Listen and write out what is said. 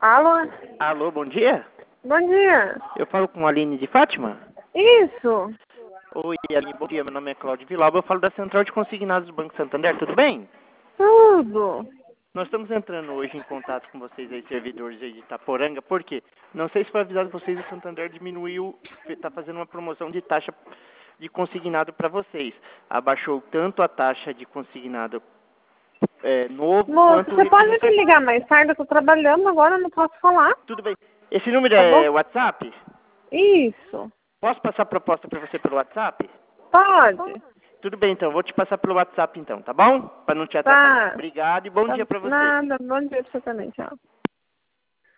Alô? Alô, bom dia? Bom dia. Eu falo com a Aline de Fátima? Isso. Oi, Aline, bom dia. Meu nome é Cláudio Vilauba. Eu falo da Central de Consignados do Banco Santander. Tudo bem? Tudo. Nós estamos entrando hoje em contato com vocês aí, servidores aí de Itaporanga. Por quê? Não sei se foi avisado vocês, o Santander diminuiu, está fazendo uma promoção de taxa de consignado para vocês. Abaixou tanto a taxa de consignado novo Moço, quanto... você pode me ligar mais tarde? Eu tô trabalhando agora, eu não posso falar. Tudo bem. Esse número Tá bom? é WhatsApp? Isso. Posso passar a proposta para você pelo WhatsApp? Pode. Tudo bem, então. Vou te passar pelo WhatsApp, então, tá bom? Para não te atrapalhar. Tá. Obrigado e bom Tá. dia para você. Nada. Bom dia pra você também. Tchau.